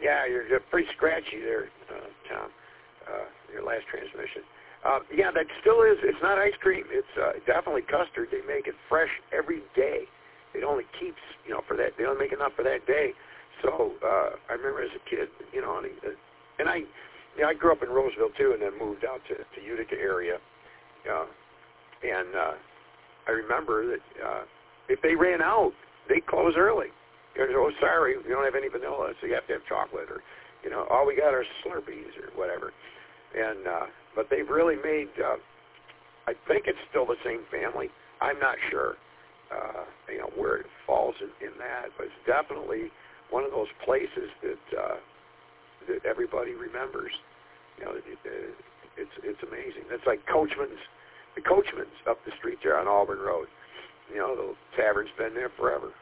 Yeah, you're pretty scratchy there, Tom. Your last transmission. Yeah, that still is. It's not ice cream. It's definitely custard. They make it fresh every day. It only keeps, for that. They only make enough for that day. So I remember as a kid, and I grew up in Roseville too, and then moved out to Utica area. And I remember that if they ran out, they'd close early. Oh, sorry, we don't have any vanilla, so you have to have chocolate, or all we got are Slurpees or whatever. And but they've really made. I think it's still the same family. I'm not sure, where it falls in that, but it's definitely one of those places that everybody remembers. It's amazing. It's like Coachman's. The Coachman's up the street there on Auburn Road. The tavern's been there forever.